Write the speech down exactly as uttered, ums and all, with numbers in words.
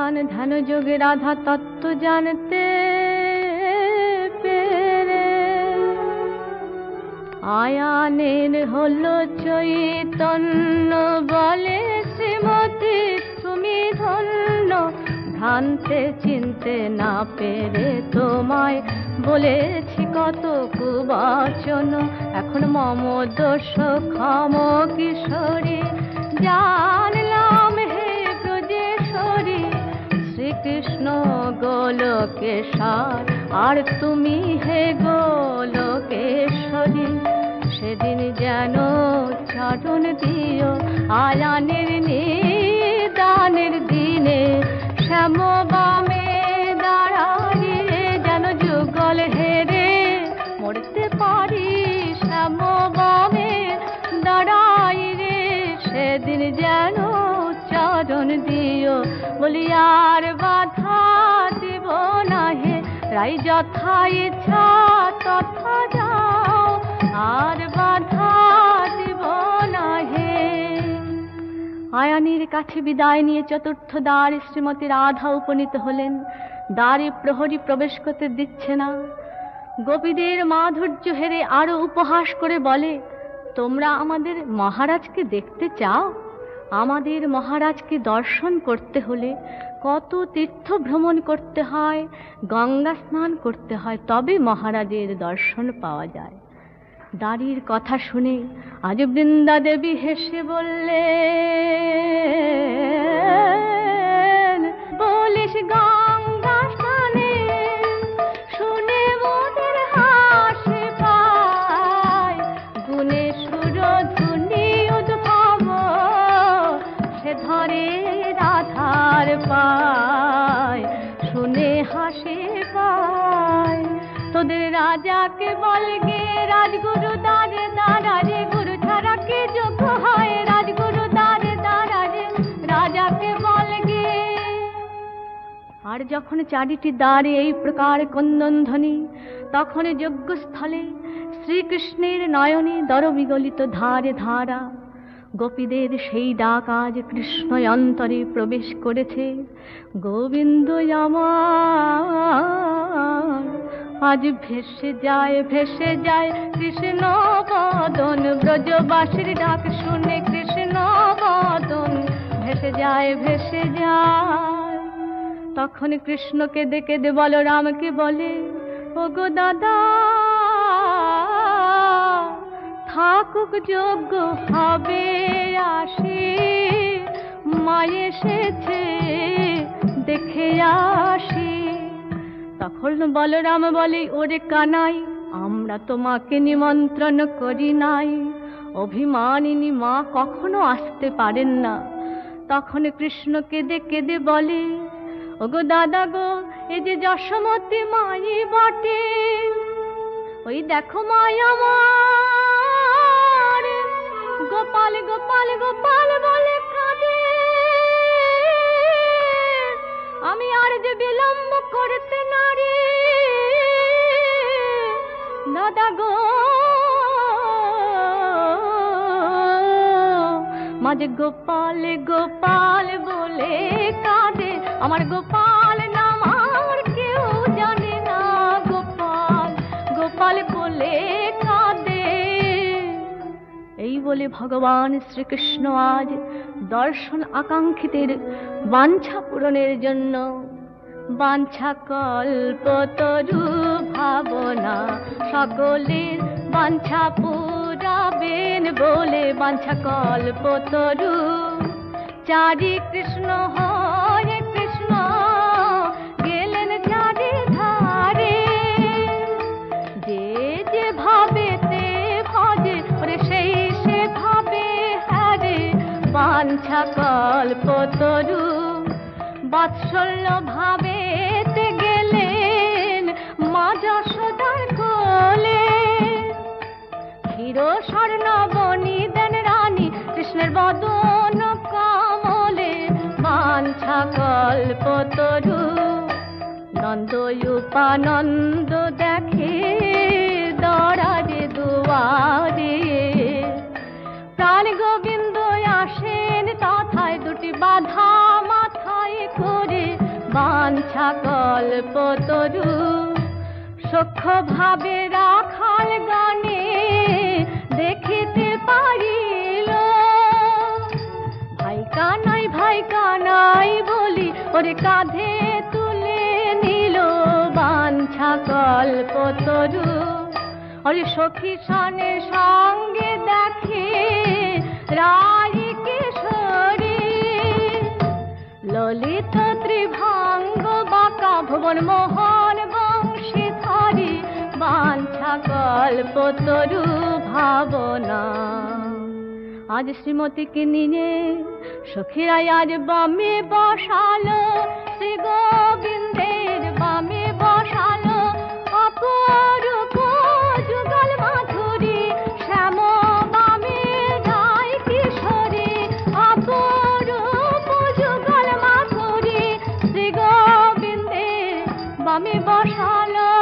ধ্যান ধ্যান যোগে রাধা তত্ত্ব জানতে পেরে আয়ানের হলো চৈতন্য, বলে শ্রীমতী তুমি ধন্য। ভ্রান্তে চিনতে না পেরে তোমায় বলেছি কত কুবচন, এখন মম দোষ ক্ষম কিশোরী জানলাম হে ব্রজেশ্বরী। শ্রীকৃষ্ণ গোলকেশ্বর আর তুমি হে গোলকেশ্বরী। সেদিন যেন চরণ দিও আয়ানের নিদানের দিনে, শ্যাম বামে দাঁড়াই যেন যুগল হেরে মরতে পারি। শ্যাম বামে দাঁড়াই রে সেদিন যেন চরণ দিও, বলি আর বাধা দিব না হে রাই, যথা ইচ্ছা তথা যাও, আর বাধা দিব না হে। আয়ানের কাছে বিদায় নিয়ে চতুর্থ দ্বার শ্রীমতী রাধা উপনীত হলেন। দ্বারে প্রহরী প্রবেশ করতে দিচ্ছে না। গোপীদের মাধুর্য হেরে আরো উপহাস করে বলে, তোমরা আমাদের মহারাজকে দেখতে চাও? আমাদের মহারাজকে দর্শন করতে হলে কত তীর্থ ভ্রমণ করতে হয়, গঙ্গা স্নান করতে হয়, তবে মহারাজের দর্শন পাওয়া যায়। দাঁড়ির কথা শুনে আজ বৃন্দা দেবী হেসে বললেন, বলিস গঙ্গা স্নানে শুনে মোদের হাসি পায়, গুণে সুরধুনি উদ্ভব সে ধরে রাধার পায়, শুনে হাসি পায়। তোদের রাজাকে বলগে রাজগুরু দ্বারে দাঁড়ারে, গুরু ছাড়া কি যোগ্য হয় রাজগুরু দ্বারে দাঁড়ারে, রাজাকে বলগে। আর যখন চারিটি দ্বারে এই প্রকার ক্রন্দনধ্বনি, তখন যজ্ঞস্থলে শ্রীকৃষ্ণের নয়নে দরবিগলিত ধারে ধারা। গোপীদের সেই ডাক আজ কৃষ্ণ অন্তরে প্রবেশ করেছে। গোবিন্দ আমার আজ ভেসে যায় ভেসে যায় কৃষ্ণ বদন, ব্রজবাসীর ডাক শুনে কৃষ্ণ বদন ভেসে যায় ভেসে যায়। তখন কৃষ্ণকে দেখে দে বলরামকে বলে, ওগো দাদা থাকুক যোগ্য হবে আসি, মা এসেছে দেখে আসি। তখন বলরাম বলে, ওরে কানাই আমরা তোমাকে নিমন্ত্রণ করি নাই, অভিমানিনী মা কখনো আসতে পারেন না। তখন কৃষ্ণ কেঁদে কেঁদে বলে, ওগো দাদা গো এই যে যশোমতী মাই বটে, ওই দেখো মাই আমার গোপাল গোপাল গোপাল বলে কাঁদে, আমি আর যে বিলম্ব করতে নারি দাদা গো। মাঝে গোপাল গোপাল বলে কাঁদে, আমার গোপাল নাম আর কেউ জানে না, গোপাল গোপাল বলে কাঁদে। এই বলে ভগবান শ্রীকৃষ্ণ আজ দর্শন আকাঙ্ক্ষিতের বাঞ্ছা পূরণের জন্য বাঞ্ছা কল্পতরু ভাবনা সকলের বাঞ্ছা পুরাবেন বলে, বাঞ্ছা কল্পতরু চারি কৃষ্ণ হরে কৃষ্ণ গেলেন চারি ধারে, যে যে ভাবেতে ভজে ওরে সেই সে ভাবে হারে, বাঞ্ছা কল্পতরু বাৎসল্য ভাবেতে গেলেন মা যশোদার কোলে। ক্ষীর স্বর্ণবনি দেন রানী কৃষ্ণের বদন কমলে, বাঞ্ছা কল্পতরু নন্দ উপানন্দ দেখে দরাজে দুয়ারে। প্রাণ গোবিন্দ আসেন তথায় দুটি বাধা মাথায় করে, কল্পতরু সখ্য ভাবে রাখাল গানে দেখিতে পারিল। ভাই কানাই ভাই কানাই বলি ওরে কাঁধে তুলে নিল বাঞ্ছা কল্পতরু। ওরে সখী সনের সঙ্গে দেখে রাই কিশোরী ললিত ত্রিভঙ্গ বাঁকা ভুবন মোহন বংশীধরী বাঞ্ছা কল্পতরু ভাবনা। আজ শ্রীমতীকে নিয়ে সখীরা আজ বামে বসালো, শ্রী গোবিন্দের বামে বসালো অপরূপ যুগল মাধুরী শ্যাম বামে রাই কিশোরী অপরূপ যুগল মাধুরী শ্রী গোবিন্দের বামে বসালো।